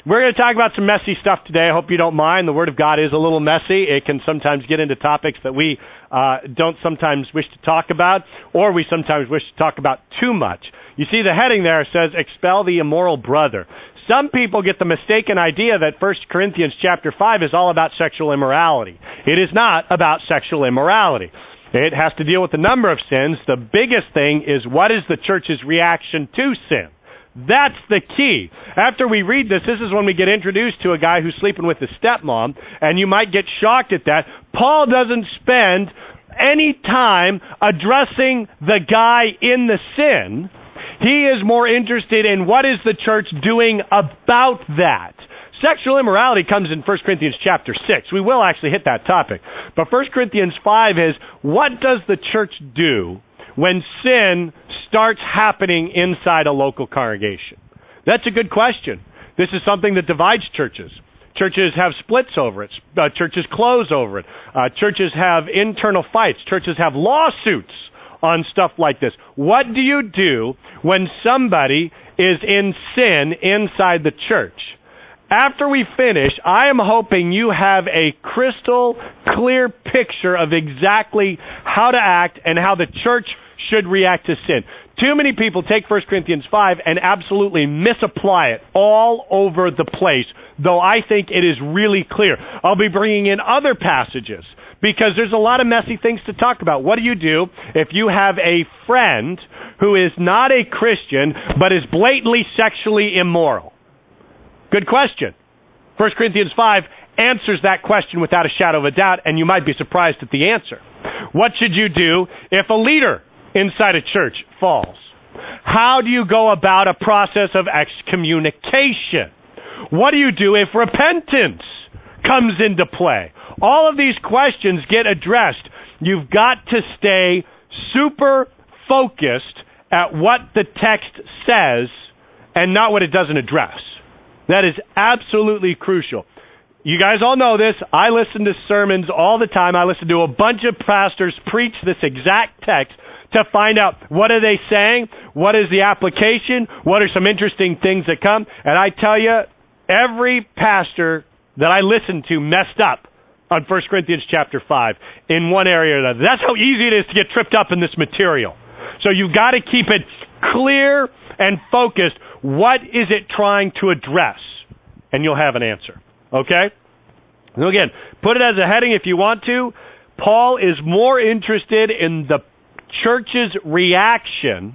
We're going to talk about some messy stuff today. I hope you don't mind. The Word of God is a little messy. It can sometimes get into topics that we don't sometimes wish to talk about, or we sometimes wish to talk about too much. You see, the heading there says, expel the immoral brother. Some people get the mistaken idea that 1 Corinthians chapter 5 is all about sexual immorality. It is not about sexual immorality. It has to deal with a number of sins. The biggest thing is, what is the church's reaction to sin? That's the key. After we read this is when we get introduced to a guy who's sleeping with his stepmom, and you might get shocked at that. Paul doesn't spend any time addressing the guy in the sin. He is more interested in what is the church doing about that. Sexual immorality comes in 1 Corinthians chapter 6. We will actually hit that topic. But 1 Corinthians 5 is, what does the church do when sin starts happening inside a local congregation? That's a good question. This is something that divides churches. Churches have splits over it. Churches close over it. Churches have internal fights. Churches have lawsuits on stuff like this. What do you do when somebody is in sin inside the church? After we finish, I am hoping you have a crystal clear picture of exactly how to act and how the church should react to sin. Too many people take 1 Corinthians 5 and absolutely misapply it all over the place, though I think it is really clear. I'll be bringing in other passages because there's a lot of messy things to talk about. What do you do if you have a friend who is not a Christian but is blatantly sexually immoral? Good question. 1 Corinthians 5 answers that question without a shadow of a doubt, and you might be surprised at the answer. What should you do if a leader inside a church falls? How do you go about a process of excommunication? What do you do if repentance comes into play? All of these questions get addressed. You've got to stay super focused at what the text says and not what it doesn't address. That is absolutely crucial. You guys all know this. I listen to sermons all the time. I listen to a bunch of pastors preach this exact text to find out, what are they saying? What is the application? What are some interesting things that come? And I tell you, every pastor that I listen to messed up on 1 Corinthians chapter 5 in one area or another. That's how easy it is to get tripped up in this material. So you've got to keep it clear and focused. What is it trying to address? And you'll have an answer. Okay? So again, put it as a heading if you want to. Paul is more interested in the church's reaction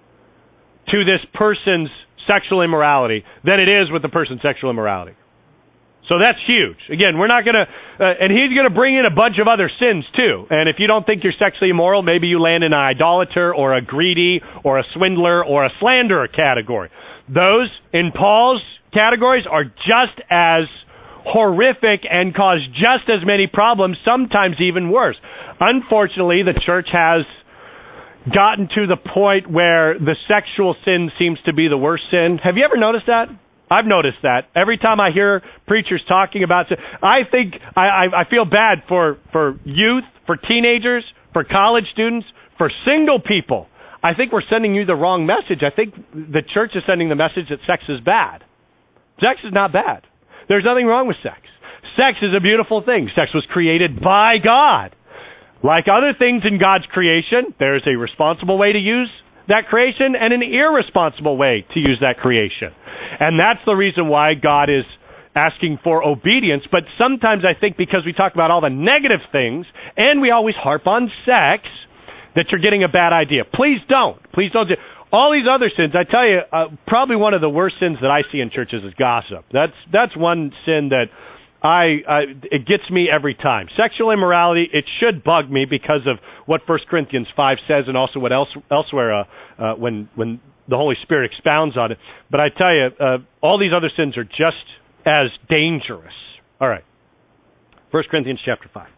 to this person's sexual immorality than it is with the person's sexual immorality. So that's huge. Again, we're not going to, and he's going to bring in a bunch of other sins too. And if you don't think you're sexually immoral, maybe you land in an idolater or a greedy or a swindler or a slanderer category. Those in Paul's categories are just as horrific and cause just as many problems, sometimes even worse. Unfortunately, the church has gotten to the point where the sexual sin seems to be the worst sin. Have you ever noticed that? I've noticed that. Every time I hear preachers talking about it, I think I feel bad for youth, for teenagers, for college students, for single people. I think we're sending you the wrong message. I think the church is sending the message that sex is bad. Sex is not bad. There's nothing wrong with sex. Sex is a beautiful thing. Sex was created by God. Like other things in God's creation, there's a responsible way to use that creation and an irresponsible way to use that creation. And that's the reason why God is asking for obedience. But sometimes I think because we talk about all the negative things and we always harp on sex, that you're getting a bad idea. Please don't. Please don't. All these other sins, I tell you, probably one of the worst sins that I see in churches is gossip. That's one sin that it gets me every time. Sexual immorality, it should bug me because of what 1 Corinthians 5 says and also what elsewhere when the Holy Spirit expounds on it. But I tell you, all these other sins are just as dangerous. All right. 1 Corinthians chapter 5.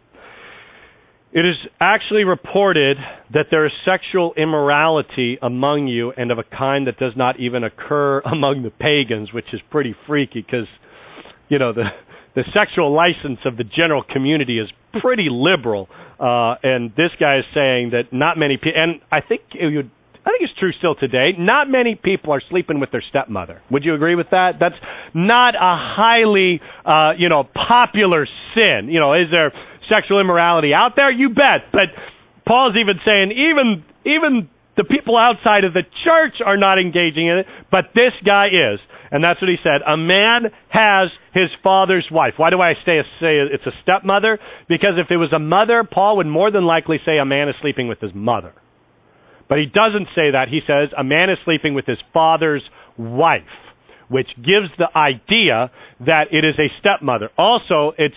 It is actually reported that there is sexual immorality among you and of a kind that does not even occur among the pagans, which is pretty freaky because, you know, the sexual license of the general community is pretty liberal. And this guy is saying that not many people, and I think I think it's true still today. Not many people are sleeping with their stepmother. Would you agree with that? That's not a highly, popular sin. Is there sexual immorality out there? You bet. But Paul's even saying even the people outside of the church are not engaging in it, but this guy is. And that's what he said. A man has his father's wife. Why do I say it's a stepmother? Because if it was a mother, Paul would more than likely say a man is sleeping with his mother. But he doesn't say that. He says a man is sleeping with his father's wife, which gives the idea that it is a stepmother. Also, it's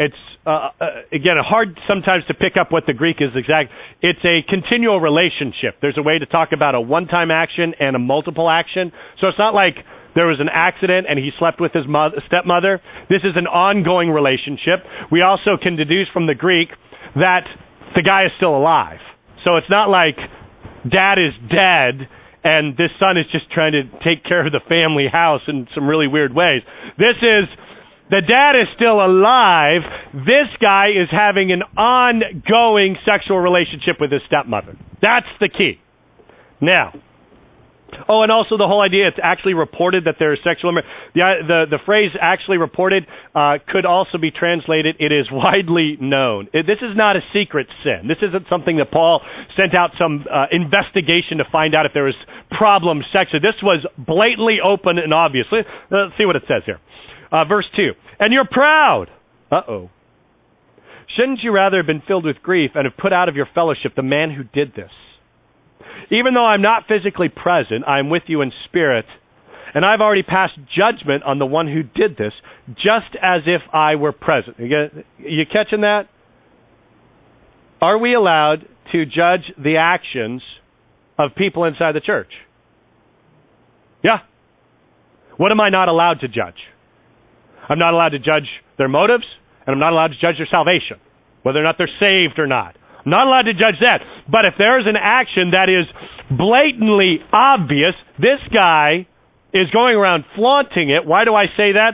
again, hard sometimes to pick up what the Greek is exact. It's a continual relationship. There's a way to talk about a one-time action and a multiple action. So it's not like there was an accident and he slept with his stepmother. This is an ongoing relationship. We also can deduce from the Greek that the guy is still alive. So it's not like dad is dead and this son is just trying to take care of the family house in some really weird ways. This is, the dad is still alive. This guy is having an ongoing sexual relationship with his stepmother. That's the key. Now, and also the whole idea, it's actually reported that there is sexual the phrase actually reported could also be translated, it is widely known. This is not a secret sin. This isn't something that Paul sent out some investigation to find out if there was problem sexually. This was blatantly open and obvious. Let's see what it says here. Verse 2. And you're proud. Uh-oh. Shouldn't you rather have been filled with grief and have put out of your fellowship the man who did this? Even though I'm not physically present, I'm with you in spirit, and I've already passed judgment on the one who did this, just as if I were present. You catching that? Are we allowed to judge the actions of people inside the church? Yeah. What am I not allowed to judge? I'm not allowed to judge their motives, and I'm not allowed to judge their salvation, whether or not they're saved or not. I'm not allowed to judge that. But if there is an action that is blatantly obvious, this guy is going around flaunting it. Why do I say that?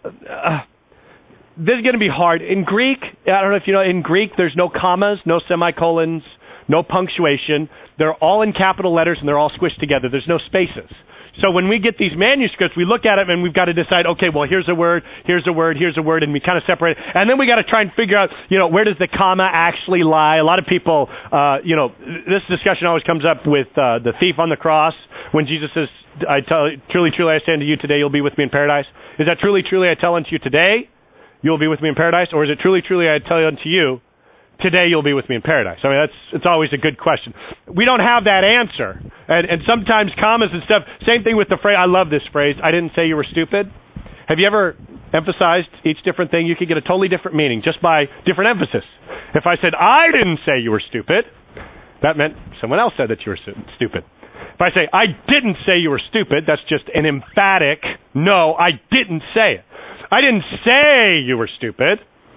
This is going to be hard. In Greek, I don't know if you know, in Greek, there's no commas, no semicolons, no punctuation. They're all in capital letters, and they're all squished together. There's no spaces. So when we get these manuscripts, we look at them and we've got to decide, okay, well, here's a word, here's a word, here's a word, and we kind of separate it. And then we got to try and figure out, where does the comma actually lie? A lot of people, this discussion always comes up with the thief on the cross when Jesus says, truly, truly, I say unto you, today you'll be with me in paradise. Is that truly, truly, I tell unto you, today you'll be with me in paradise? Or is it truly, truly, I tell unto you, today you'll be with me in paradise? I mean, it's always a good question. We don't have that answer. And sometimes commas and stuff, same thing with the phrase, I love this phrase, I didn't say you were stupid. Have you ever emphasized each different thing? You could get a totally different meaning just by different emphasis. If I said, I didn't say you were stupid, that meant someone else said that you were stupid. If I say, I didn't say you were stupid, that's just an emphatic, no, I didn't say it. I didn't say you were stupid.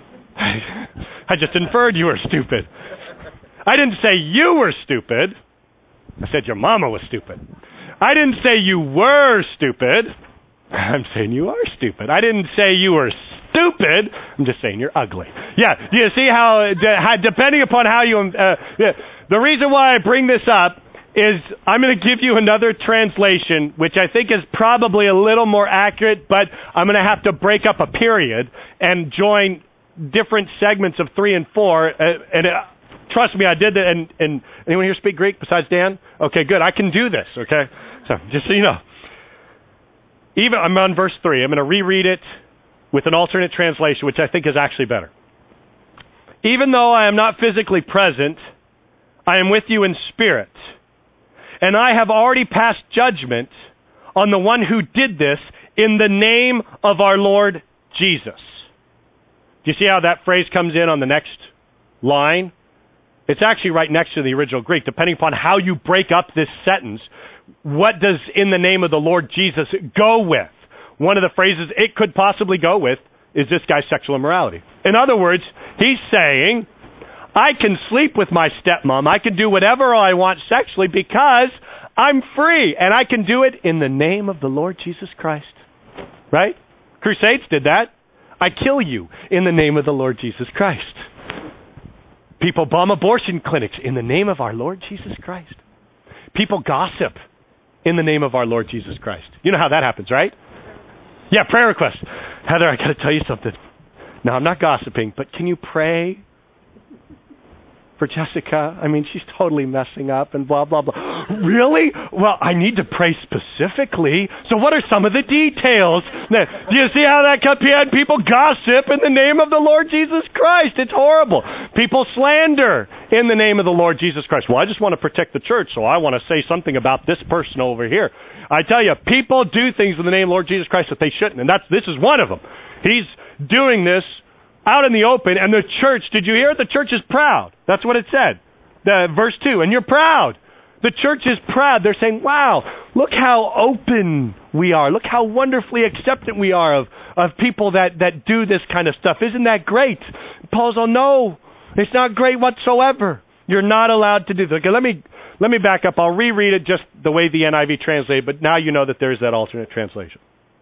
I just inferred you were stupid. I didn't say you were stupid. I said your mama was stupid. I didn't say you were stupid. I'm saying you are stupid. I didn't say you were stupid. I'm just saying you're ugly. Yeah, do you see how depending upon how you... the reason why I bring this up is I'm going to give you another translation, which I think is probably a little more accurate, but I'm going to have to break up a period and join different segments of 3 and 4, trust me, I did that. And anyone here speak Greek besides Dan? Okay, good. I can do this. Okay, so just so you know, even I'm on verse 3. I'm going to reread it with an alternate translation, which I think is actually better. Even though I am not physically present, I am with you in spirit, and I have already passed judgment on the one who did this in the name of our Lord Jesus. Do you see how that phrase comes in on the next line? It's actually right next to the original Greek. Depending upon how you break up this sentence, what does in the name of the Lord Jesus go with? One of the phrases it could possibly go with is this guy's sexual immorality. In other words, he's saying, I can sleep with my stepmom. I can do whatever I want sexually because I'm free, and I can do it in the name of the Lord Jesus Christ. Right? Crusades did that. I kill you in the name of the Lord Jesus Christ. People bomb abortion clinics in the name of our Lord Jesus Christ. People gossip in the name of our Lord Jesus Christ. You know how that happens, right? Yeah, prayer request. Heather, I got to tell you something. No, I'm not gossiping, but can you pray for Jessica? I mean, she's totally messing up and blah, blah, blah. Really? Well, I need to pray specifically. So what are some of the details? Now, do you see how that cut? People gossip in the name of the Lord Jesus Christ. It's horrible. People slander in the name of the Lord Jesus Christ. Well, I just want to protect the church, so I want to say something about this person over here. I tell you, people do things in the name of the Lord Jesus Christ that they shouldn't, and this is one of them. He's doing this out in the open, and the church, did you hear it? The church is proud. That's what it said. Verse 2, and you're proud. The church is proud. They're saying, wow, look how open we are. Look how wonderfully acceptant we are of people that do this kind of stuff. Isn't that great? Paul's, oh, no, it's not great whatsoever. You're not allowed to do this. Okay, let me back up. I'll reread it just the way the NIV translated, but now you know that there's that alternate translation.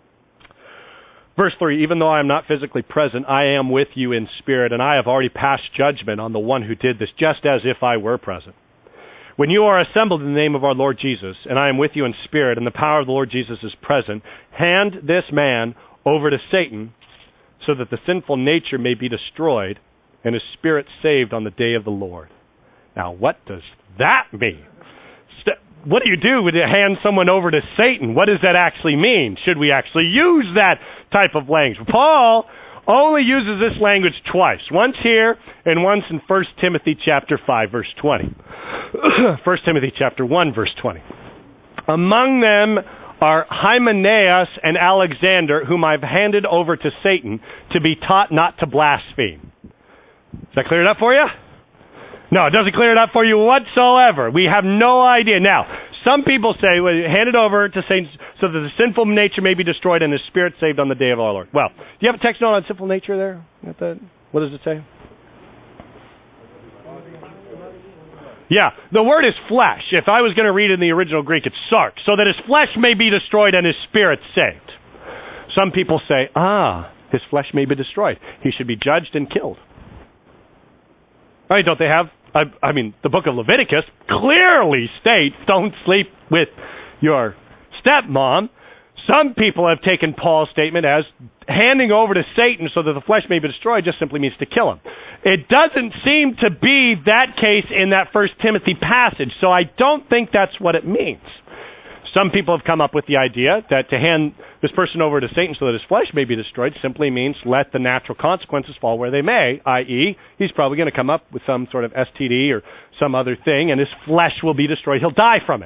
Verse 3, even though I am not physically present, I am with you in spirit, and I have already passed judgment on the one who did this, just as if I were present. When you are assembled in the name of our Lord Jesus, and I am with you in spirit, and the power of the Lord Jesus is present, hand this man over to Satan, so that the sinful nature may be destroyed, and his spirit saved on the day of the Lord. Now, what does that mean? What do you do when you hand someone over to Satan? What does that actually mean? Should we actually use that type of language? Paul only uses this language twice. Once here and once in 1 Timothy chapter 5, verse 20. 1 Timothy chapter 1, verse 20. Among them are Hymenaeus and Alexander, whom I've handed over to Satan to be taught not to blaspheme. Does that clear it up for you? No, it doesn't clear it up for you whatsoever. We have no idea. Now, some people say, well, hand it over to Satan so that the sinful nature may be destroyed and his spirit saved on the day of our Lord. Well, do you have a text note on sinful nature there? What does it say? Yeah, the word is flesh. If I was going to read it in the original Greek, it's sarx. So that his flesh may be destroyed and his spirit saved. Some people say, his flesh may be destroyed. He should be judged and killed. All right, don't they have... the book of Leviticus clearly states don't sleep with your stepmom. Some people have taken Paul's statement as handing over to Satan so that the flesh may be destroyed just simply means to kill him. It doesn't seem to be that case in that 1 Timothy passage, so I don't think that's what it means. Some people have come up with the idea that to hand this person over to Satan so that his flesh may be destroyed simply means let the natural consequences fall where they may, i.e., he's probably going to come up with some sort of STD or some other thing, and his flesh will be destroyed. He'll die from it.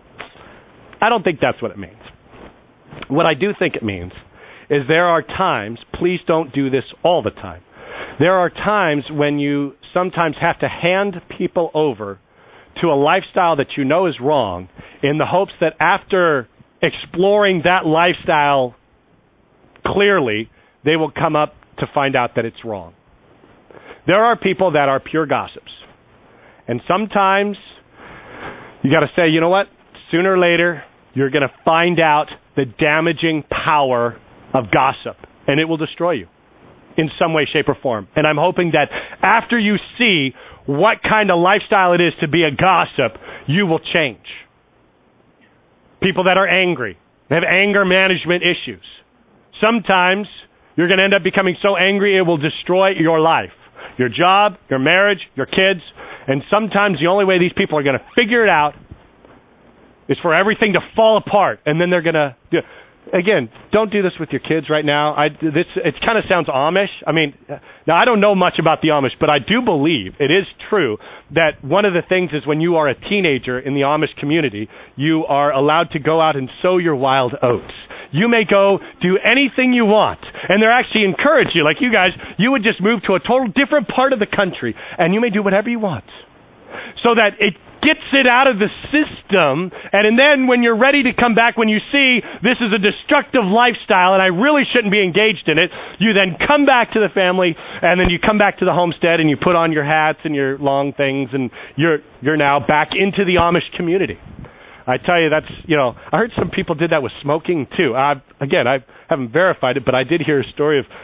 I don't think that's what it means. What I do think it means is there are times, please don't do this all the time, there are times when you sometimes have to hand people over to a lifestyle that you know is wrong in the hopes that after exploring that lifestyle clearly, they will come up to find out that it's wrong. There are people that are pure gossips. And sometimes you got to say, you know what? Sooner or later, you're going to find out the damaging power of gossip, and it will destroy you in some way, shape, or form. And I'm hoping that after you see what kind of lifestyle it is to be a gossip, you will change. People that are angry, they have anger management issues. Sometimes you're going to end up becoming so angry it will destroy your life, your job, your marriage, your kids. And sometimes the only way these people are going to figure it out is for everything to fall apart, and then they're going to... Again, don't do this with your kids right now. It kind of sounds Amish. Now I don't know much about the Amish, but I do believe it is true that one of the things is when you are a teenager in the Amish community, you are allowed to go out and sow your wild oats. You may go do anything you want, and they're actually encourage you. Like you guys, you would just move to a total different part of the country, and you may do whatever you want. So that it gets it out of the system, and then when you're ready to come back, when you see this is a destructive lifestyle and I really shouldn't be engaged in it, you then come back to the family, and then you come back to the homestead and you put on your hats and your long things, and you're now back into the Amish community. I tell you, that's, I heard some people did that with smoking too. I haven't verified it, but I did hear a story of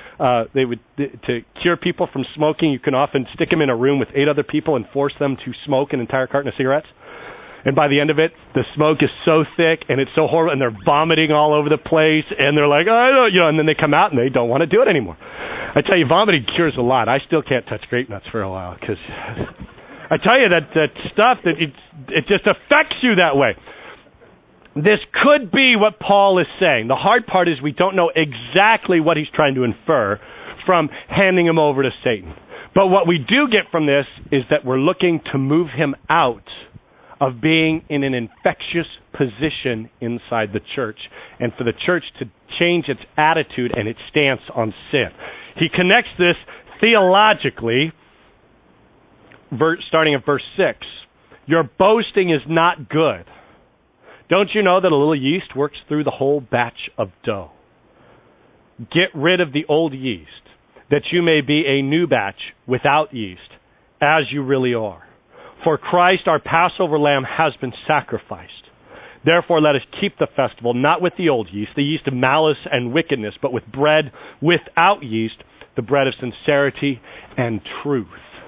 to cure people from smoking, you can often stick them in a room with 8 other people and force them to smoke an entire carton of cigarettes. And by the end of it, the smoke is so thick and it's so horrible, and they're vomiting all over the place, and they're like, and then they come out and they don't want to do it anymore. I tell you, vomiting cures a lot. I still can't touch grape nuts for a while because I tell you that stuff that it just affects you that way. This could be what Paul is saying. The hard part is we don't know exactly what he's trying to infer from handing him over to Satan. But what we do get from this is that we're looking to move him out of being in an infectious position inside the church, and for the church to change its attitude and its stance on sin. He connects this theologically, starting at verse 6. Your boasting is not good. Don't you know that a little yeast works through the whole batch of dough? Get rid of the old yeast, that you may be a new batch without yeast, as you really are. For Christ, our Passover lamb, has been sacrificed. Therefore, let us keep the festival, not with the old yeast, the yeast of malice and wickedness, but with bread without yeast, the bread of sincerity and truth.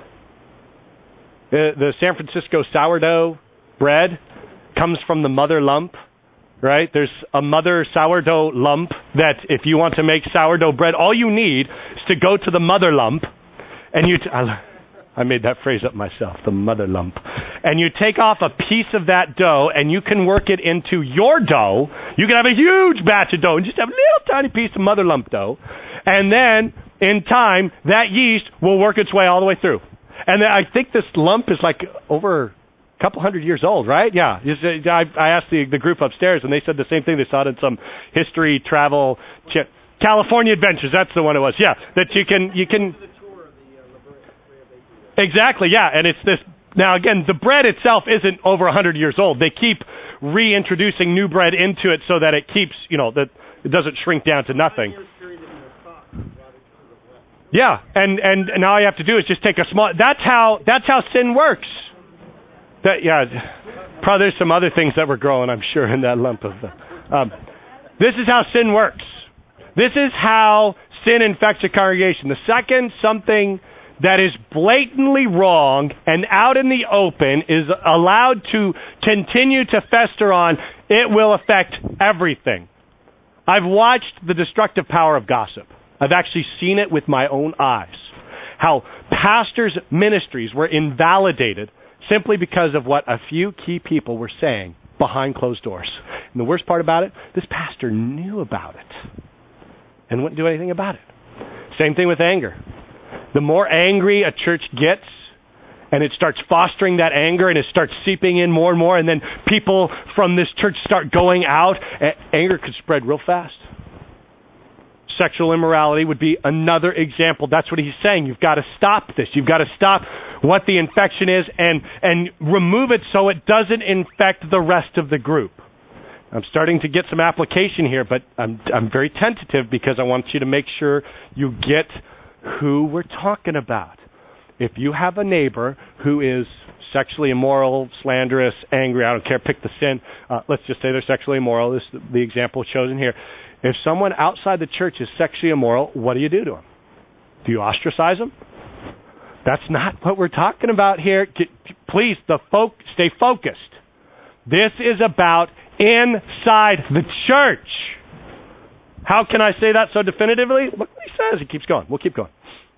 The San Francisco sourdough bread comes from the mother lump, right? There's a mother sourdough lump that if you want to make sourdough bread, all you need is to go to the mother lump, and I made that phrase up myself, the mother lump. And you take off a piece of that dough, and you can work it into your dough. You can have a huge batch of dough and just have a little tiny piece of mother lump dough. And then, in time, that yeast will work its way all the way through. And I think this lump is like over a couple hundred years old, right? Yeah. I asked the group upstairs, and they said the same thing. They saw it in some history, travel, California Adventures. That's the one it was. Yeah, that you can. Exactly, yeah, and it's this. Now, again, the bread itself isn't over 100 years old. They keep reintroducing new bread into it so that it keeps, that it doesn't shrink down to nothing. Yeah, and now all you have to do is just take a small. That's how sin works. Probably there's some other things that were growing, I'm sure, in that lump of. This is how sin works. This is how sin infects a congregation. The second something that is blatantly wrong and out in the open is allowed to continue to fester on, it will affect everything. I've watched the destructive power of gossip. I've actually seen it with my own eyes. How pastors' ministries were invalidated simply because of what a few key people were saying behind closed doors. And the worst part about it, this pastor knew about it and wouldn't do anything about it. Same thing with anger. The more angry a church gets, and it starts fostering that anger, and it starts seeping in more and more, and then people from this church start going out, anger could spread real fast. Sexual immorality would be another example. That's what he's saying. You've got to stop this. You've got to stop what the infection is and remove it so it doesn't infect the rest of the group. I'm starting to get some application here, but I'm very tentative because I want you to make sure you get who we're talking about. If you have a neighbor who is sexually immoral, slanderous, angry, I don't care, pick the sin. Let's just say they're sexually immoral. This is the example chosen here. If someone outside the church is sexually immoral, what do you do to them? Do you ostracize them? That's not what we're talking about here. Please, stay focused. This is about inside the church. How can I say that so definitively? Look what he says. He keeps going. We'll keep going.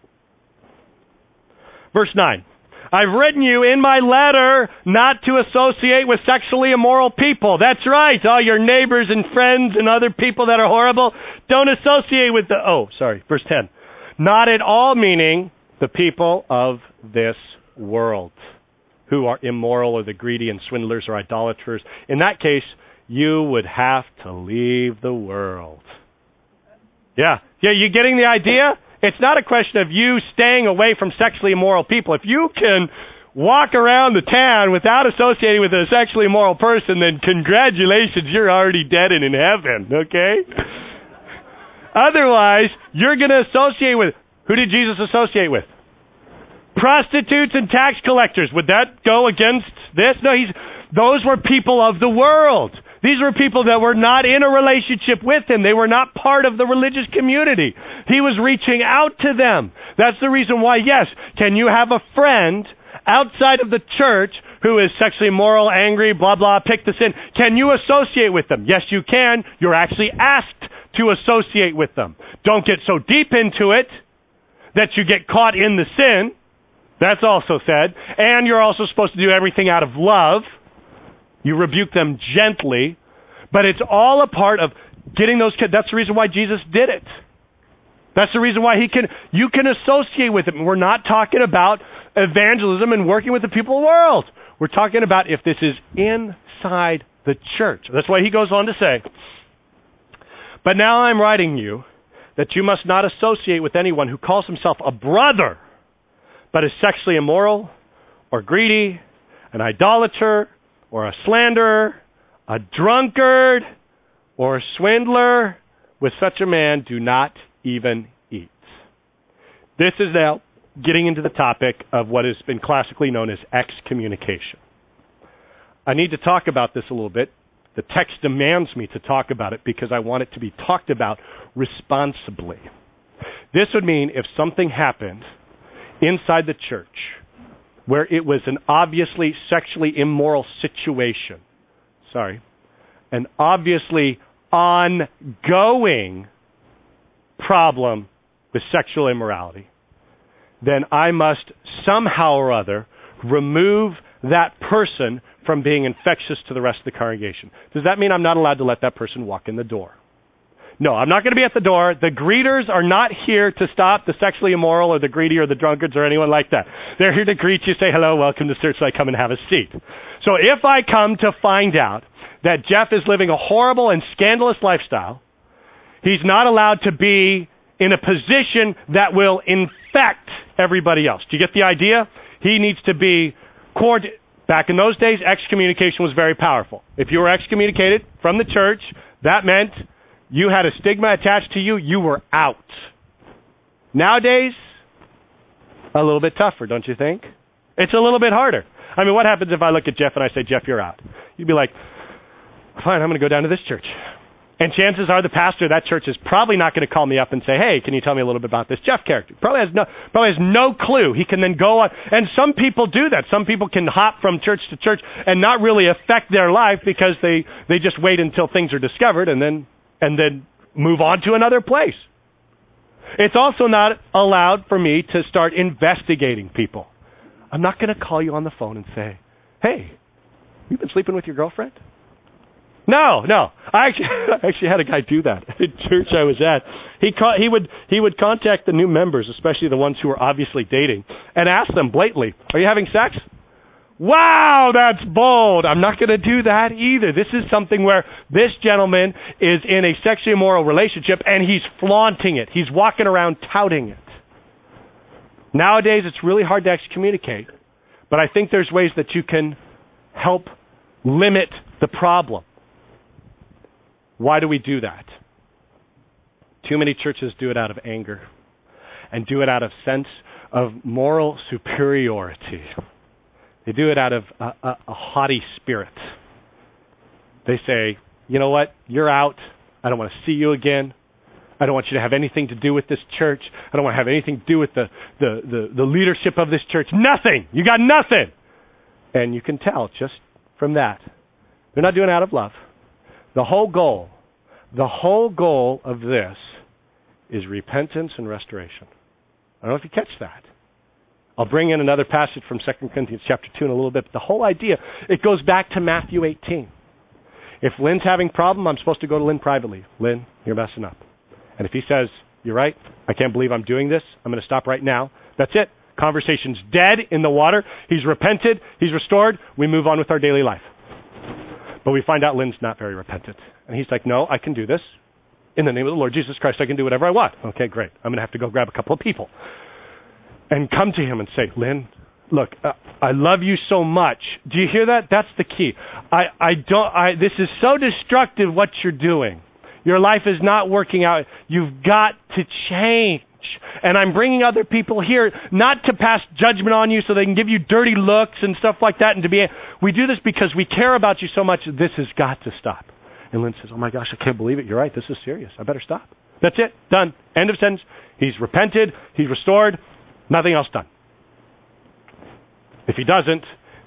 Verse 9. I've written you in my letter not to associate with sexually immoral people. That's right. All your neighbors and friends and other people that are horrible, don't associate with verse 10. Not at all meaning the people of this world who are immoral or the greedy and swindlers or idolaters. In that case, you would have to leave the world. Yeah, you getting the idea? It's not a question of you staying away from sexually immoral people. If you can walk around the town without associating with a sexually immoral person, then congratulations, you're already dead and in heaven, okay? Otherwise, you're going to associate with, who did Jesus associate with? Prostitutes and tax collectors. Would that go against this? No, those were people of the world. These were people that were not in a relationship with him. They were not part of the religious community. He was reaching out to them. That's the reason why, yes, can you have a friend outside of the church who is sexually immoral, angry, blah, blah, pick the sin. Can you associate with them? Yes, you can. You're actually asked to associate with them. Don't get so deep into it that you get caught in the sin. That's also said. And you're also supposed to do everything out of love. You rebuke them gently. But it's all a part of getting those kids. That's the reason why Jesus did it. That's the reason why you can associate with them. We're not talking about evangelism and working with the people of the world. We're talking about if this is inside the church. That's why he goes on to say, but now I'm writing you that you must not associate with anyone who calls himself a brother, but is sexually immoral or greedy, an idolater or a slanderer, a drunkard or a swindler. With such a man, do not even eat. This is now getting into the topic of what has been classically known as excommunication. I need to talk about this a little bit. The text demands me to talk about it because I want it to be talked about responsibly. This would mean if something happened inside the church where it was an obviously sexually immoral situation, an obviously ongoing problem with sexual immorality, then I must somehow or other remove that person from being infectious to the rest of the congregation. Does that mean I'm not allowed to let that person walk in the door? No, I'm not going to be at the door. The greeters are not here to stop the sexually immoral or the greedy or the drunkards or anyone like that. They're here to greet you, say hello, welcome to church, so I come and have a seat. So if I come to find out that Jeff is living a horrible and scandalous lifestyle, he's not allowed to be in a position that will infect everybody else. Do you get the idea? He needs to be coordinated. Back in those days, excommunication was very powerful. If you were excommunicated from the church, that meant you had a stigma attached to you. You were out. Nowadays, a little bit tougher, don't you think? It's a little bit harder. I mean, what happens if I look at Jeff and I say, Jeff, you're out? You'd be like, fine, I'm going to go down to this church. And chances are the pastor of that church is probably not going to call me up and say, hey, can you tell me a little bit about this Jeff character? Probably has no clue. He can then go on. And some people do that. Some people can hop from church to church and not really affect their life because they just wait until things are discovered and then move on to another place. It's also not allowed for me to start investigating people. I'm not going to call you on the phone and say, hey, you been sleeping with your girlfriend? No. I actually had a guy do that at church I was at. He would contact the new members, especially the ones who were obviously dating, and ask them blatantly, are you having sex? Wow, that's bold. I'm not going to do that either. This is something where this gentleman is in a sexually immoral relationship, and he's flaunting it. He's walking around touting it. Nowadays, it's really hard to excommunicate, but I think there's ways that you can help limit the problem. Why do we do that? Too many churches do it out of anger and do it out of sense of moral superiority. They do it out of a haughty spirit. They say, you know what, you're out. I don't want to see you again. I don't want you to have anything to do with this church. I don't want to have anything to do with the leadership of this church. Nothing. You got nothing. And you can tell just from that. They're not doing it out of love. The whole goal of this is repentance and restoration. I don't know if you catch that. I'll bring in another passage from 2 Corinthians chapter 2 in a little bit. But the whole idea, it goes back to Matthew 18. If Lynn's having a problem, I'm supposed to go to Lynn privately. Lynn, you're messing up. And if he says, you're right, I can't believe I'm doing this, I'm going to stop right now. That's it. Conversation's dead in the water. He's repented. He's restored. We move on with our daily life. But we find out Lynn's not very repentant. And he's like, no, I can do this. In the name of the Lord Jesus Christ, I can do whatever I want. Okay, great. I'm going to have to go grab a couple of people. And come to him and say, Lynn, look, I love you so much. Do you hear that? That's the key. This is so destructive what you're doing. Your life is not working out. You've got to change. And I'm bringing other people here not to pass judgment on you so they can give you dirty looks and stuff like that. And we do this because we care about you so much. This has got to stop. And Lynn says, oh my gosh, I can't believe it. You're right. This is serious. I better stop. That's it. Done. End of sentence. He's repented. He's restored. Nothing else done. If he doesn't,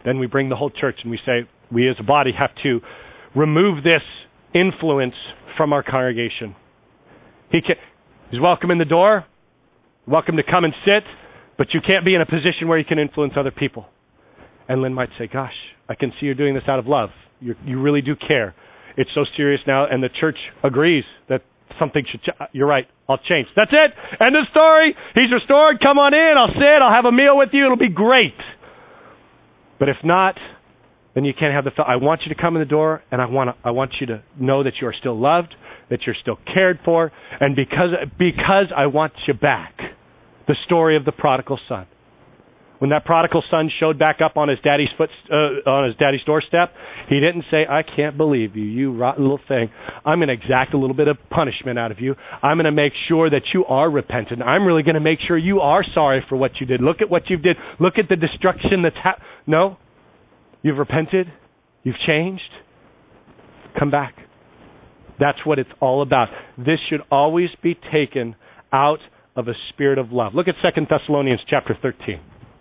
then we bring the whole church and we say, we as a body have to remove this influence from our congregation. He's welcome in the door, welcome to come and sit, but you can't be in a position where you can influence other people. And Lynn might say, gosh, I can see you're doing this out of love. You really do care. It's so serious now, and the church agrees that something should you're right, I'll change. That's it. End of story. He's restored. Come on in. I'll sit. I'll have a meal with you. It'll be great. But if not, then you can't have the I want you to come in the door, and I want you to know that you are still loved, that you're still cared for, and because I want you back. The story of the prodigal son. When that prodigal son showed back up on his daddy's doorstep, he didn't say, I can't believe you, you rotten little thing. I'm going to exact a little bit of punishment out of you. I'm going to make sure that you are repentant. I'm really going to make sure you are sorry for what you did. Look at what you did. Look at the destruction that's happened. No. You've repented. You've changed. Come back. That's what it's all about. This should always be taken out of a spirit of love. Look at 2 Thessalonians chapter 13.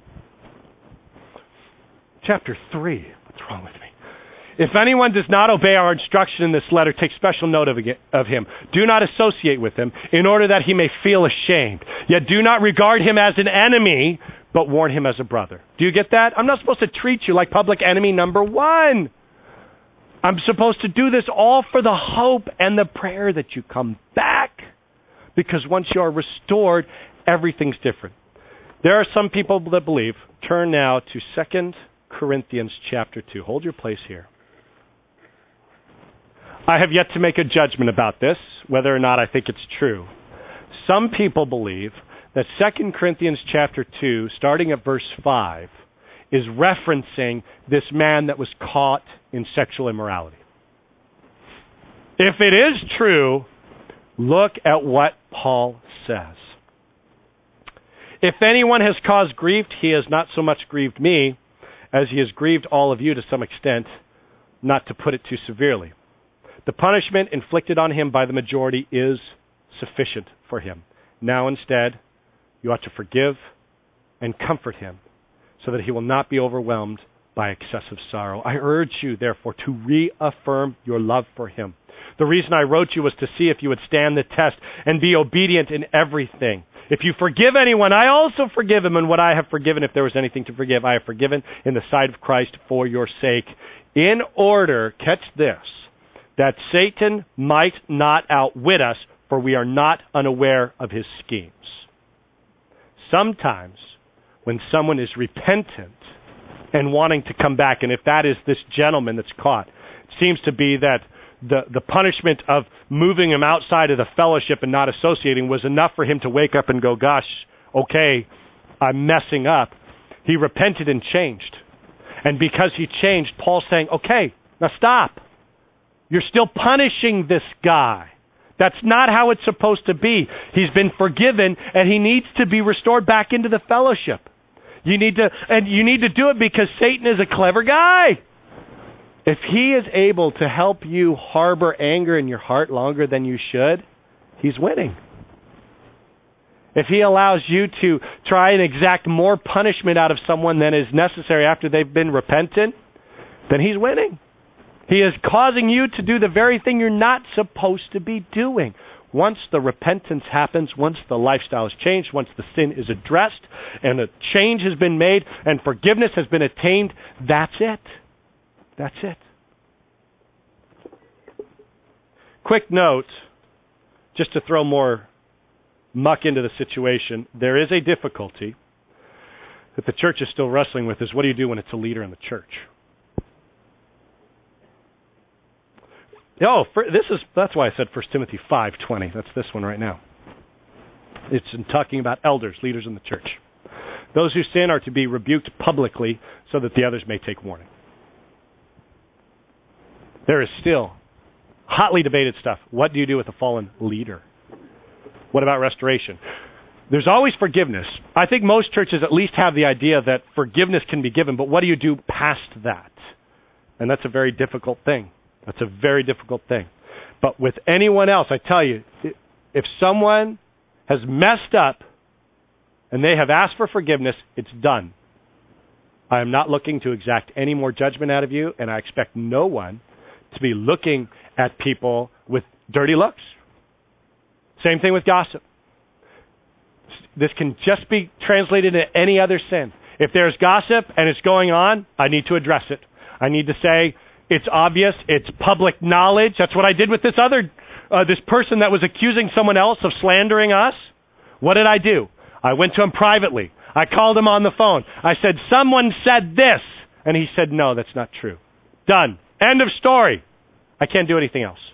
Chapter 3. What's wrong with me? If anyone does not obey our instruction in this letter, take special note of him. Do not associate with him, in order that he may feel ashamed. Yet do not regard him as an enemy, but warn him as a brother. Do you get that? I'm not supposed to treat you like public enemy number one. I'm supposed to do this all for the hope and the prayer that you come back. Because once you are restored, everything's different. There are some people that believe. Turn now to 2 Corinthians chapter 2. Hold your place here. I have yet to make a judgment about this, whether or not I think it's true. Some people believe that 2 Corinthians chapter 2, starting at verse 5, is referencing this man that was caught in sexual immorality. If it is true, look at what Paul says. If anyone has caused grief, he has not so much grieved me, as he has grieved all of you to some extent, not to put it too severely. The punishment inflicted on him by the majority is sufficient for him. Now instead, you ought to forgive and comfort him, so that he will not be overwhelmed by excessive sorrow. I urge you, therefore, to reaffirm your love for him. The reason I wrote you was to see if you would stand the test and be obedient in everything. If you forgive anyone, I also forgive him, and what I have forgiven, if there was anything to forgive, I have forgiven in the sight of Christ for your sake, in order, catch this, that Satan might not outwit us, for we are not unaware of his schemes. Sometimes, when someone is repentant and wanting to come back, and if that is this gentleman that's caught, it seems to be that the punishment of moving him outside of the fellowship and not associating was enough for him to wake up and go, gosh, okay, I'm messing up. He repented and changed. And because he changed, Paul's saying, okay, now stop. You're still punishing this guy. That's not how it's supposed to be. He's been forgiven, and he needs to be restored back into the fellowship. You need to do it because Satan is a clever guy. If he is able to help you harbor anger in your heart longer than you should, he's winning. If he allows you to try and exact more punishment out of someone than is necessary after they've been repentant, then he's winning. He is causing you to do the very thing you're not supposed to be doing. Once the repentance happens, once the lifestyle is changed, once the sin is addressed, and a change has been made, and forgiveness has been attained, that's it. That's it. Quick note, just to throw more muck into the situation, there is a difficulty that the church is still wrestling with, is what do you do when it's a leader in the church? That's why I said 1 Timothy 5:20. That's this one right now. It's in talking about elders, leaders in the church. Those who sin are to be rebuked publicly so that the others may take warning. There is still hotly debated stuff. What do you do with a fallen leader? What about restoration? There's always forgiveness. I think most churches at least have the idea that forgiveness can be given, but what do you do past that? And that's a very difficult thing. That's a very difficult thing. But with anyone else, I tell you, if someone has messed up and they have asked for forgiveness, it's done. I am not looking to exact any more judgment out of you, and I expect no one to be looking at people with dirty looks. Same thing with gossip. This can just be translated into any other sin. If there's gossip and it's going on, I need to address it. I need to say, it's obvious, it's public knowledge. That's what I did with this person that was accusing someone else of slandering us. What did I do? I went to him privately. I called him on the phone. I said, someone said this. And he said, no, that's not true. Done. End of story. I can't do anything else.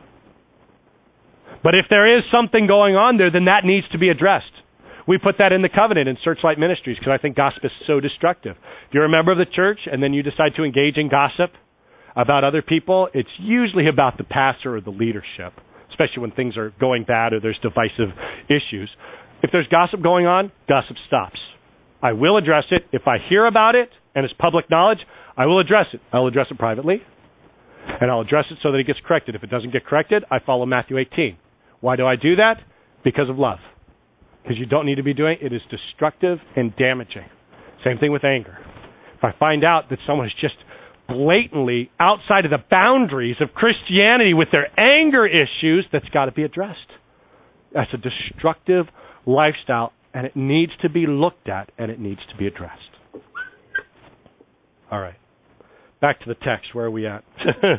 But if there is something going on there, then that needs to be addressed. We put that in the covenant in Searchlight Ministries because I think gossip is so destructive. If you're a member of the church and then you decide to engage in gossip about other people, it's usually about the pastor or the leadership, especially when things are going bad or there's divisive issues. If there's gossip going on, gossip stops. I will address it. If I hear about it and it's public knowledge, I will address it. I'll address it privately, and I'll address it so that it gets corrected. If it doesn't get corrected, I follow Matthew 18. Why do I do that? Because of love. Because you don't need to be doing it. It is destructive and damaging. Same thing with anger. If I find out that someone is just blatantly outside of the boundaries of Christianity with their anger issues, that's got to be addressed. That's a destructive lifestyle, and it needs to be looked at, and it needs to be addressed. All right. Back to the text. Where are we at?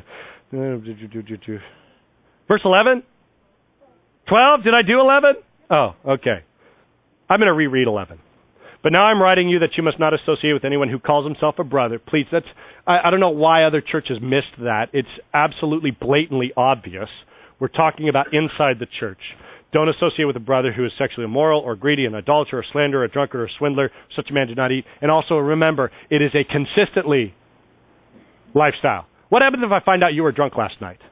Verse 11? 12? Did I do 11? Oh, okay. I'm going to reread 11. But now I'm writing you that you must not associate with anyone who calls himself a brother. Please, I don't know why other churches missed that. It's absolutely blatantly obvious. We're talking about inside the church. Don't associate with a brother who is sexually immoral or greedy, an adulterer, a slanderer, a drunkard, or a swindler. Such a man do not eat. And also remember, it is a consistently lifestyle. What happens if I find out you were drunk last night?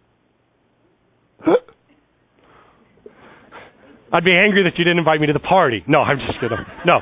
I'd be angry that you didn't invite me to the party. No, I'm just kidding. No.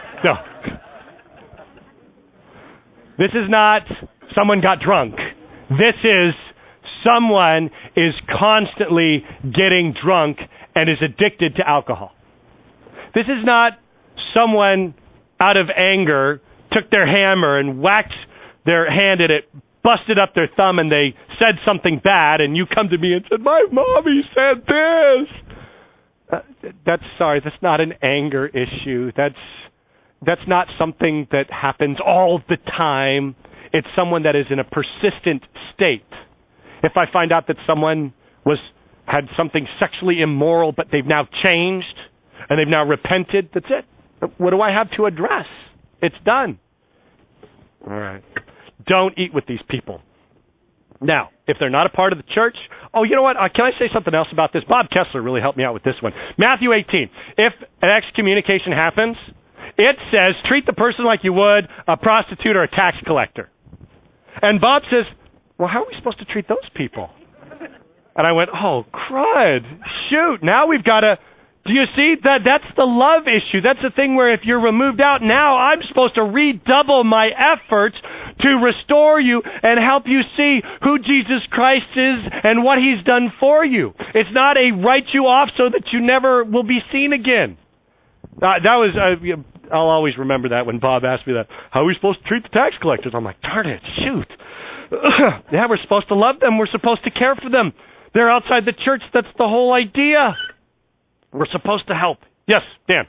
This is not someone got drunk. This is someone is constantly getting drunk and is addicted to alcohol. This is not someone out of anger took their hammer and whacked their hand at it, busted up their thumb, and they said something bad, and you come to me and said, my mommy said this. That's not an anger issue. That's not something that happens all the time. It's someone that is in a persistent state. If I find out that someone had something sexually immoral, but they've now changed and they've now repented, that's it. What do I have to address? It's done. All right. Don't eat with these people. Now, if they're not a part of the church, you know what? Can I say something else about this? Bob Kessler really helped me out with this one. Matthew 18. If an excommunication happens, it says, treat the person like you would a prostitute or a tax collector. And Bob says, well, how are we supposed to treat those people? And I went, oh, crud. Shoot, now we've got to... Do you see? That's the love issue. That's the thing where if you're removed out, now I'm supposed to redouble my efforts to restore you and help you see who Jesus Christ is and what He's done for you. It's not a write you off so that you never will be seen again. I'll always remember that when Bob asked me that. How are we supposed to treat the tax collectors? I'm like, darn it, shoot. Yeah, we're supposed to love them. We're supposed to care for them. They're outside the church. That's the whole idea. We're supposed to help. Yes, Dan.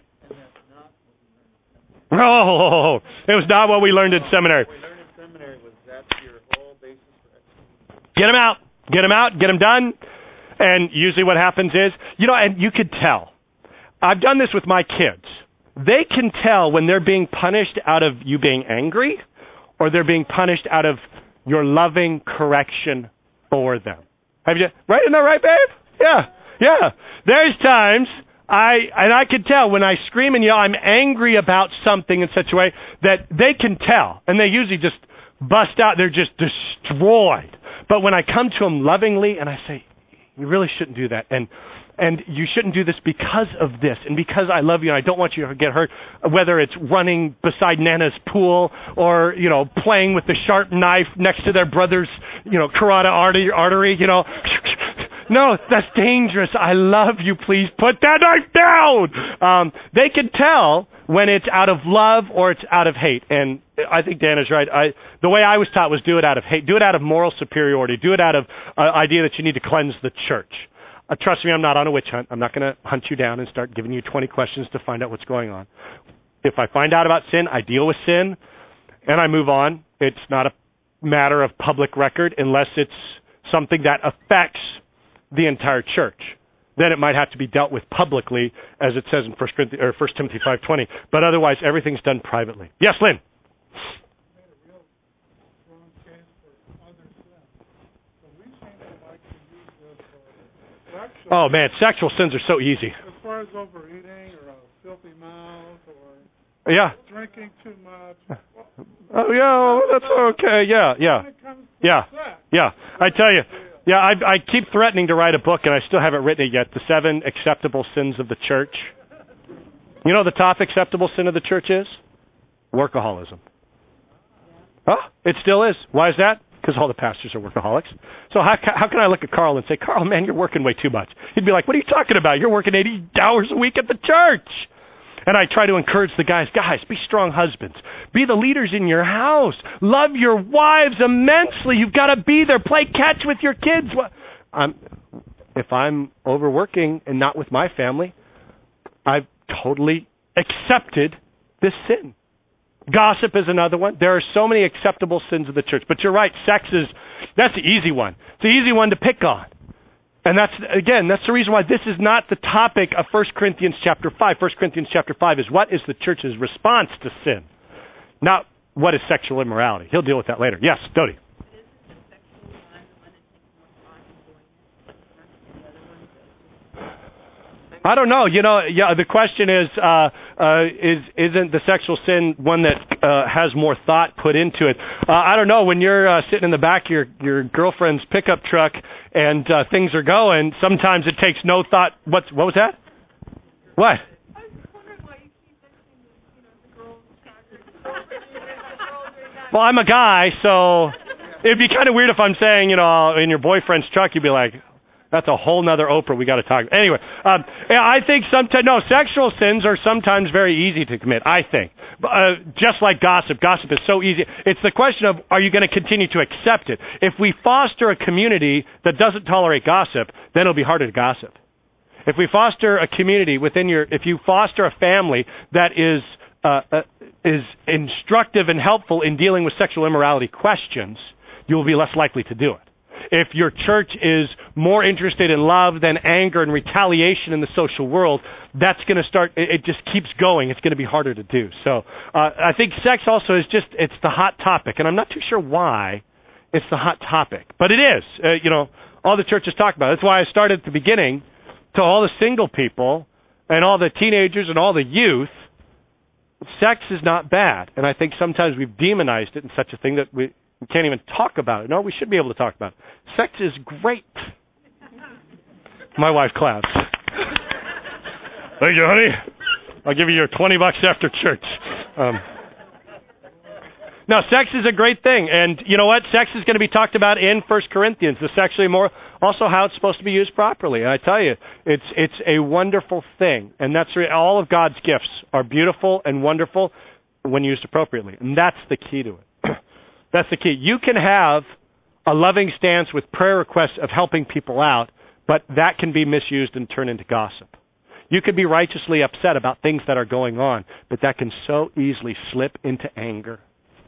Oh, it was not what we learned in seminary. What we learned in seminary was that's your whole basis for excommunication. Get them out, get them done. And usually what happens is, and you could tell. I've done this with my kids. They can tell when they're being punished out of you being angry or they're being punished out of your loving correction for them. Have you? Right? Isn't that right, babe? Yeah. There's times I can tell when I scream and yell, I'm angry about something in such a way that they can tell, and they usually just bust out. They're just destroyed. But when I come to them lovingly and I say, you really shouldn't do that, and you shouldn't do this because of this, and because I love you and I don't want you to get hurt, whether it's running beside Nana's pool or, playing with the sharp knife next to their brother's, carotid artery, No, that's dangerous. I love you. Please put that knife down. They can tell when it's out of love or it's out of hate. And I think Dan is right. The way I was taught was do it out of hate. Do it out of moral superiority. Do it out of idea that you need to cleanse the church. Trust me, I'm not on a witch hunt. I'm not going to hunt you down and start giving you 20 questions to find out what's going on. If I find out about sin, I deal with sin, and I move on. It's not a matter of public record unless it's something that affects the entire church. Then it might have to be dealt with publicly, as it says in 1 Timothy 5:20. But otherwise, everything's done privately. Yes, Lynn? Oh, man, sexual sins are so easy. As far as overeating or a filthy mouth or drinking too much. Oh, yeah, that's okay. Yeah. I tell you, I keep threatening to write a book, and I still haven't written it yet, The 7 Acceptable Sins of the Church. You know the top acceptable sin of the church is? Workaholism. Oh, it still is. Why is that? Because all the pastors are workaholics. So how can I look at Carl and say, Carl, man, you're working way too much? He'd be like, what are you talking about? You're working 80 hours a week at the church. And I try to encourage the guys, be strong husbands. Be the leaders in your house. Love your wives immensely. You've got to be there. Play catch with your kids. If I'm overworking and not with my family, I've totally accepted this sin. Gossip is another one. There are so many acceptable sins of the church. But you're right, that's the easy one. It's the easy one to pick on. And that's the reason why this is not the topic of 1 Corinthians chapter 5. 1 Corinthians chapter 5 is what is the church's response to sin, not what is sexual immorality. He'll deal with that later. Yes, Dodie. I don't know. The question is isn't the sexual sin one that has more thought put into it? I don't know. When you're sitting in the back of your girlfriend's pickup truck and things are going, sometimes it takes no thought. What was that? What? I was wondering why you keep mentioning the girls' tractor. Well, I'm a guy, so it'd be kind of weird if I'm saying, in your boyfriend's truck, you'd be like, that's a whole nother Oprah we got to talk about. Anyway, I think sexual sins are sometimes very easy to commit, I think. Just like gossip. Gossip is so easy. It's the question of, are you going to continue to accept it? If we foster a community that doesn't tolerate gossip, then it'll be harder to gossip. If we foster a community if you foster a family that is instructive and helpful in dealing with sexual immorality questions, you will be less likely to do it. If your church is more interested in love than anger and retaliation in the social world, that's going to start, it just keeps going. It's going to be harder to do. So I think sex also is it's the hot topic, and I'm not too sure why it's the hot topic. But it is. All the churches talk about it. That's why I started at the beginning to all the single people and all the teenagers and all the youth. Sex is not bad, and I think sometimes we've demonized it in such a thing that we can't even talk about it. No, we should be able to talk about it. Sex is great. My wife claps. Thank you, honey. I'll give you your $20 after church. Now, sex is a great thing, and you know what? Sex is going to be talked about in 1 Corinthians. The sexually immoral, also how it's supposed to be used properly. And I tell you, it's a wonderful thing, and that's all of God's gifts are beautiful and wonderful when used appropriately, and that's the key to it. That's the key. You can have a loving stance with prayer requests of helping people out, but that can be misused and turn into gossip. You could be righteously upset about things that are going on, but that can so easily slip into anger.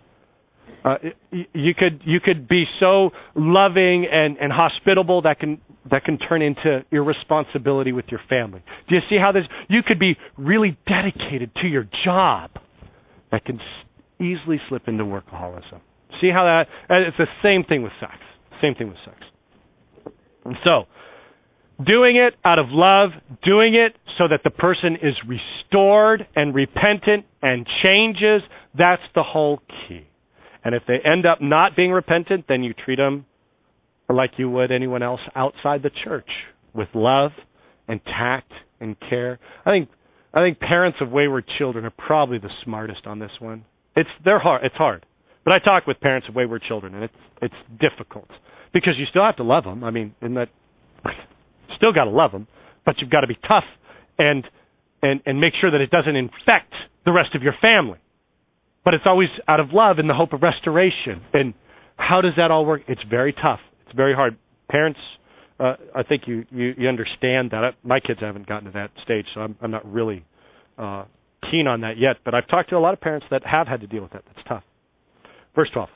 You could be so loving and hospitable that can turn into irresponsibility with your family. Do you see how this? You could be really dedicated to your job, that can easily slip into workaholism. See how it's the same thing with sex. Same thing with sex. And so, doing it out of love, doing it so that the person is restored and repentant and changes, that's the whole key. And if they end up not being repentant, then you treat them like you would anyone else outside the church, with love and tact and care. I think parents of wayward children are probably the smartest on this one. It's hard. But I talk with parents of wayward children, and it's difficult because you still have to love them. I mean, still got to love them, but you've got to be tough and and make sure that it doesn't infect the rest of your family. But it's always out of love and the hope of restoration. And how does that all work? It's very tough. It's very hard. Parents, I think you understand that. My kids haven't gotten to that stage, so I'm not really keen on that yet. But I've talked to a lot of parents that have had to deal with that. That's tough. Verse 12.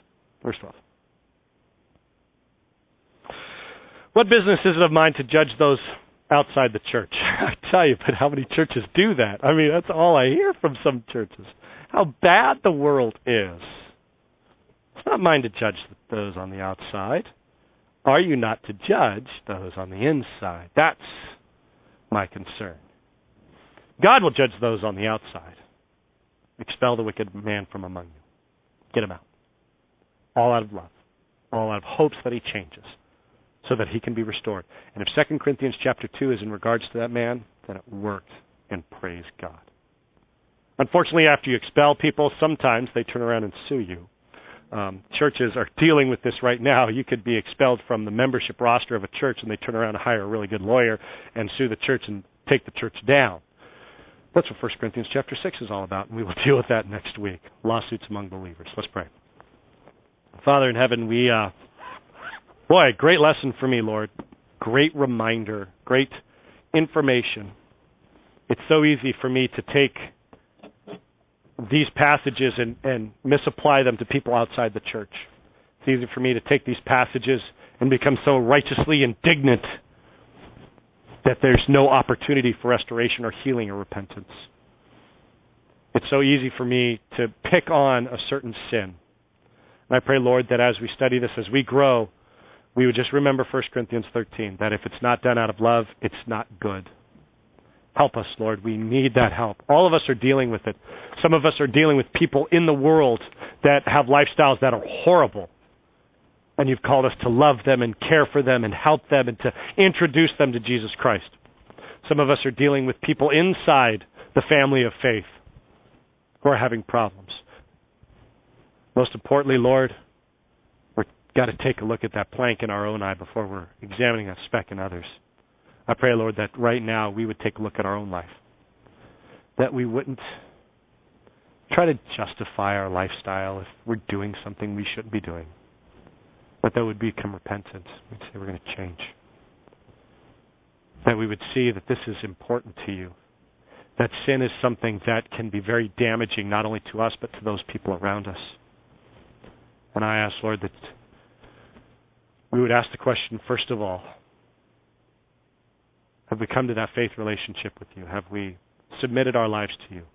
What business is it of mine to judge those outside the church? I tell you, but how many churches do that? I mean, that's all I hear from some churches. How bad the world is. It's not mine to judge those on the outside. Are you not to judge those on the inside? That's my concern. God will judge those on the outside. Expel the wicked man from among you. Get him out. All out of love. All out of hopes that he changes so that he can be restored. And if 2 Corinthians chapter 2 is in regards to that man, then it worked, and praise God. Unfortunately, after you expel people, sometimes they turn around and sue you. Churches are dealing with this right now. You could be expelled from the membership roster of a church, and they turn around and hire a really good lawyer and sue the church and take the church down. That's what 1 Corinthians chapter 6 is all about, and we will deal with that next week. Lawsuits among believers. Let's pray. Father in heaven, great lesson for me, Lord. Great reminder, great information. It's so easy for me to take these passages and misapply them to people outside the church. It's easy for me to take these passages and become so righteously indignant that there's no opportunity for restoration or healing or repentance. It's so easy for me to pick on a certain sin. And I pray, Lord, that as we study this, as we grow, we would just remember 1 Corinthians 13, that if it's not done out of love, it's not good. Help us, Lord. We need that help. All of us are dealing with it. Some of us are dealing with people in the world that have lifestyles that are horrible. And you've called us to love them and care for them and help them and to introduce them to Jesus Christ. Some of us are dealing with people inside the family of faith who are having problems. Most importantly, Lord, we've got to take a look at that plank in our own eye before we're examining that speck in others. I pray, Lord, that right now we would take a look at our own life, that we wouldn't try to justify our lifestyle if we're doing something we shouldn't be doing, but that would become repentant. We'd say we're going to change, that we would see that this is important to you, that sin is something that can be very damaging not only to us but to those people around us. And I ask, Lord, that we would ask the question, first of all, have we come to that faith relationship with you? Have we submitted our lives to you?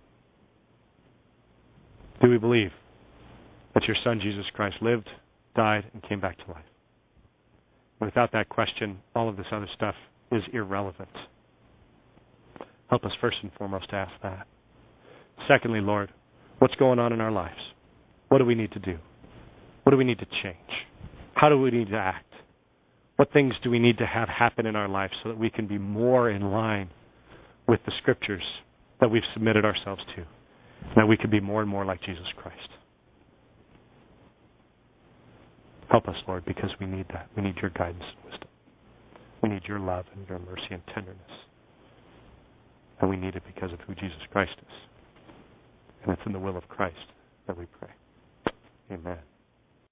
Do we believe that your Son, Jesus Christ, lived, died, and came back to life? Without that question, all of this other stuff is irrelevant. Help us first and foremost to ask that. Secondly, Lord, what's going on in our lives? What do we need to do? What do we need to change? How do we need to act? What things do we need to have happen in our life so that we can be more in line with the Scriptures that we've submitted ourselves to, and that we can be more and more like Jesus Christ? Help us, Lord, because we need that. We need your guidance and wisdom. We need your love and your mercy and tenderness. And we need it because of who Jesus Christ is. And it's in the will of Christ that we pray. Amen.